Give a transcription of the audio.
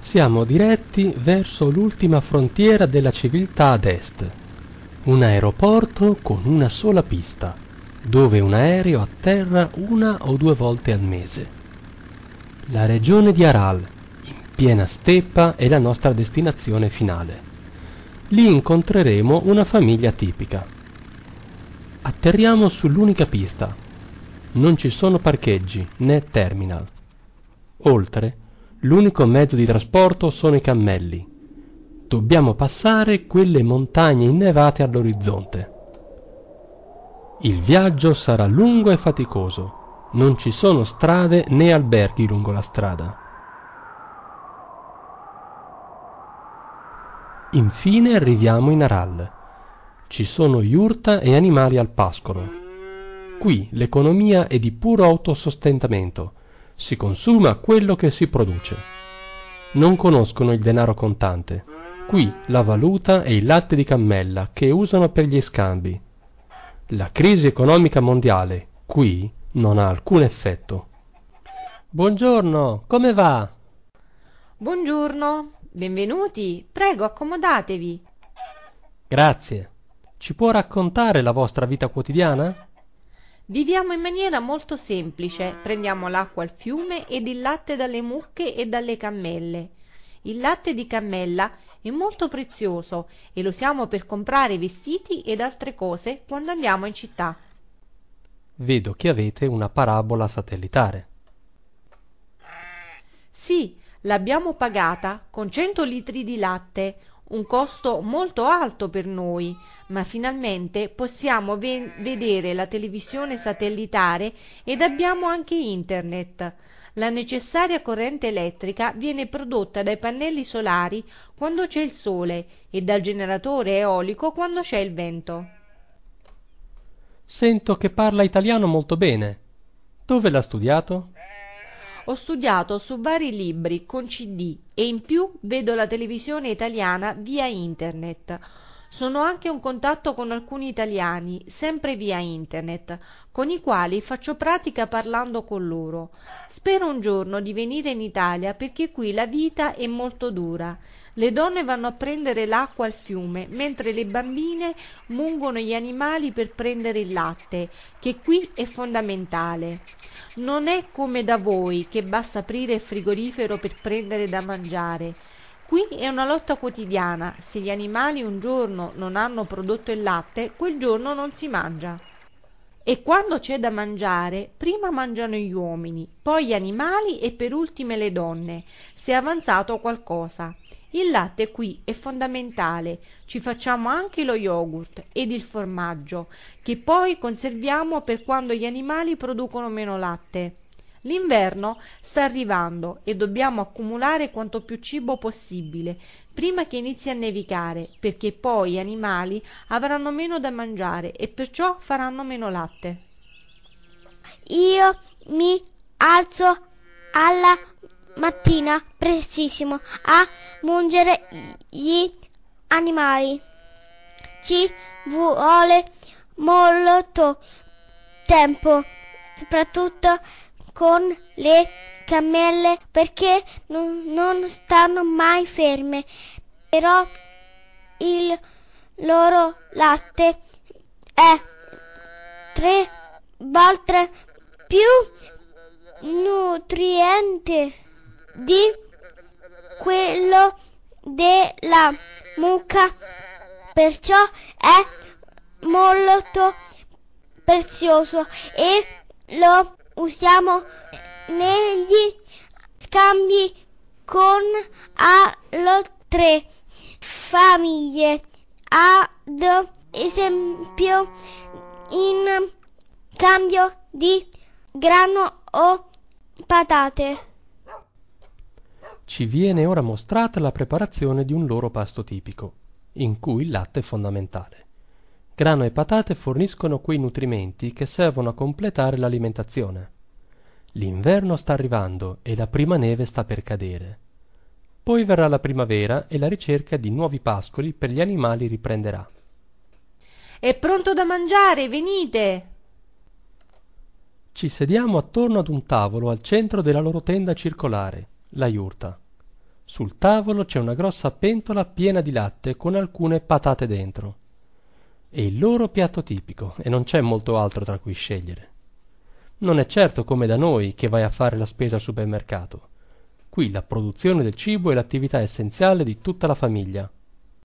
Siamo diretti verso l'ultima frontiera della civiltà ad est, un aeroporto con una sola pista, dove un aereo atterra 1 o 2 volte al mese. La regione di Aral, in piena steppa, è la nostra destinazione finale. Lì incontreremo una famiglia tipica. Atterriamo sull'unica pista. Non ci sono parcheggi né terminal. Oltre, l'unico mezzo di trasporto sono i cammelli. Dobbiamo passare quelle montagne innevate all'orizzonte. Il viaggio sarà lungo e faticoso. Non ci sono strade né alberghi lungo la strada. Infine arriviamo in Aral. Ci sono yurta e animali al pascolo. Qui l'economia è di puro autosostentamento. Si consuma quello che si produce. Non conoscono il denaro contante. Qui la valuta è il latte di cammella che usano per gli scambi. La crisi economica mondiale qui non ha alcun effetto. Buongiorno, come va? Buongiorno, benvenuti, prego accomodatevi. Grazie. Ci può raccontare la vostra vita quotidiana? Viviamo in maniera molto semplice, prendiamo l'acqua al fiume ed il latte dalle mucche e dalle cammelle. Il latte di cammella è molto prezioso e lo usiamo per comprare vestiti ed altre cose quando andiamo in città. Vedo che avete una parabola satellitare. Sì, l'abbiamo pagata con 100 litri di latte, un costo molto alto per noi, ma finalmente possiamo vedere la televisione satellitare ed abbiamo anche internet. La necessaria corrente elettrica viene prodotta dai pannelli solari quando c'è il sole e dal generatore eolico quando c'è il vento. Sento che parla italiano molto bene. Dove l'ha studiato? Ho studiato su vari libri con CD e in più vedo la televisione italiana via internet. Sono anche in contatto con alcuni italiani, sempre via internet, con i quali faccio pratica parlando con loro. Spero un giorno di venire in Italia perché qui la vita è molto dura. Le donne vanno a prendere l'acqua al fiume, mentre le bambine mungono gli animali per prendere il latte, che qui è fondamentale. Non è come da voi che basta aprire il frigorifero per prendere da mangiare. Qui è una lotta quotidiana. Se gli animali un giorno non hanno prodotto il latte, quel giorno non si mangia. E quando c'è da mangiare, prima mangiano gli uomini, poi gli animali e per ultime le donne, se è avanzato qualcosa. Il latte qui è fondamentale, ci facciamo anche lo yogurt ed il formaggio, che poi conserviamo per quando gli animali producono meno latte. L'inverno sta arrivando e dobbiamo accumulare quanto più cibo possibile prima che inizi a nevicare, perché poi gli animali avranno meno da mangiare e perciò faranno meno latte. Io mi alzo alla mattina prestissimo a mungere gli animali. Ci vuole molto tempo, soprattutto con le camelle, perché non stanno mai ferme, però il loro latte è 3 volte più nutriente di quello della mucca, perciò è molto prezioso e lo usiamo negli scambi con altre famiglie, ad esempio in cambio di grano o patate. Ci viene ora mostrata la preparazione di un loro pasto tipico, in cui il latte è fondamentale. Grano e patate forniscono quei nutrimenti che servono a completare l'alimentazione. L'inverno sta arrivando e la prima neve sta per cadere. Poi verrà la primavera e la ricerca di nuovi pascoli per gli animali riprenderà. È pronto da mangiare, venite! Ci sediamo attorno ad un tavolo al centro della loro tenda circolare, la yurta. Sul tavolo c'è una grossa pentola piena di latte con alcune patate dentro. È il loro piatto tipico e non c'è molto altro tra cui scegliere. Non è certo come da noi che vai a fare la spesa al supermercato. Qui la produzione del cibo è l'attività essenziale di tutta la famiglia.